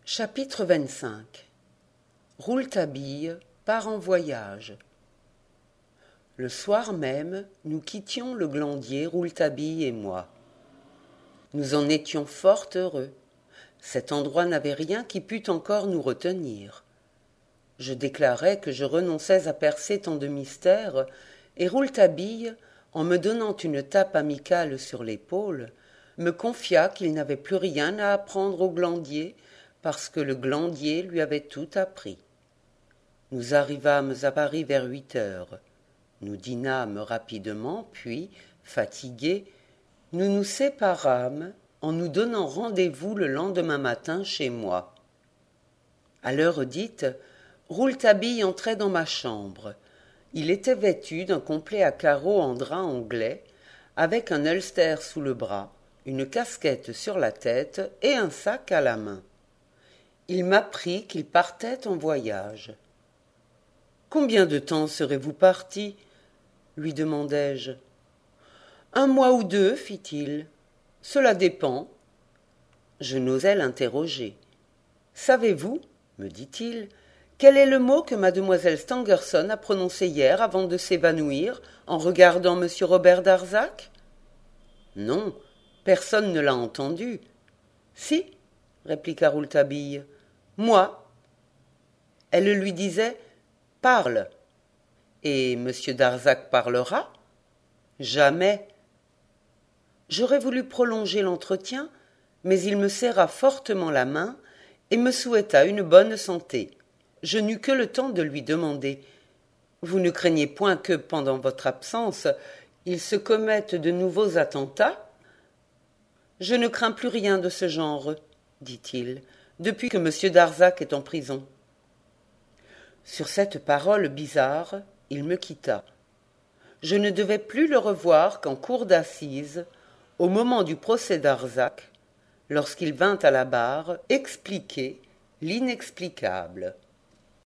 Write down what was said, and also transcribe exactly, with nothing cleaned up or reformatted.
Chapitre vingt-cinq. Rouletabille part en voyage. Le soir même, nous quittions le Glandier, Rouletabille et moi. Nous en étions fort heureux. Cet endroit n'avait rien qui pût encore nous retenir. Je déclarai que je renonçais à percer tant de mystères, et Rouletabille, en me donnant une tape amicale sur l'épaule, me confia qu'il n'avait plus rien à apprendre au Glandier, parce que le Glandier lui avait tout appris. Nous arrivâmes à Paris vers huit heures. Nous dînâmes rapidement, puis, fatigués, nous nous séparâmes en nous donnant rendez-vous le lendemain matin chez moi. À l'heure dite, Rouletabille entrait dans ma chambre. Il était vêtu d'un complet à carreaux en drap anglais, avec un ulster sous le bras, une casquette sur la tête et un sac à la main. Il m'apprit qu'il partait en voyage. « Combien de temps serez-vous parti ?» lui demandai-je. « Un mois ou deux, fit-il. Cela dépend. » Je n'osais l'interroger. « Savez-vous, me dit-il, quel est le mot que mademoiselle Stangerson a prononcé hier avant de s'évanouir en regardant monsieur Robert Darzac ?»« Non, personne ne l'a entendu. »« Si, répliqua Rouletabille. Moi. Elle lui disait « Parle !» Et monsieur Darzac parlera ? Jamais. J'aurais voulu prolonger l'entretien, mais il me serra fortement la main et me souhaita une bonne santé. Je n'eus que le temps de lui demander « Vous ne craignez point que, pendant votre absence, il se commette de nouveaux attentats ?»« Je ne crains plus rien de ce genre, » dit-il, « depuis que monsieur Darzac est en prison. » Sur cette parole bizarre, il me quitta. Je ne devais plus le revoir qu'en cour d'assises, au moment du procès Darzac, lorsqu'il vint à la barre expliquer l'inexplicable.